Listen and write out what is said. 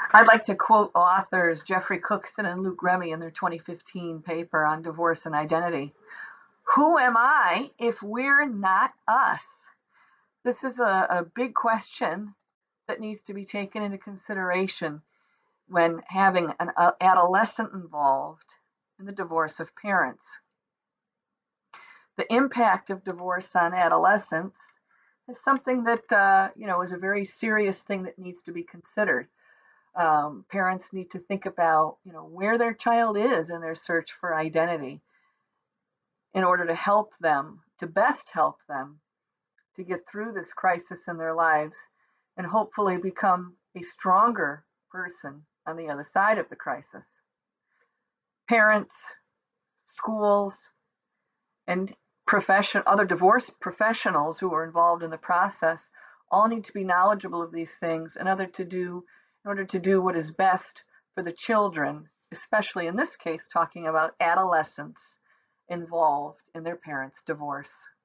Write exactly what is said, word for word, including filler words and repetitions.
I'd like to quote authors Jeffrey Cookson and Luke Remy in their twenty fifteen paper on divorce and identity. Who am I if we're not us? This is a, a big question that needs to be taken into consideration when having an uh, adolescent involved in the divorce of parents. The impact of divorce on adolescents is something that uh, you know is a very serious thing that needs to be considered. Um, parents need to think about you know where their child is in their search for identity in order to help them, to best help them to get through this crisis in their lives and hopefully become a stronger person on the other side of the crisis. Parents, schools, and profession, other divorce professionals who are involved in the process all need to be knowledgeable of these things in order to do in order to do what is best for the children, especially in this case talking about adolescents involved in their parents' divorce.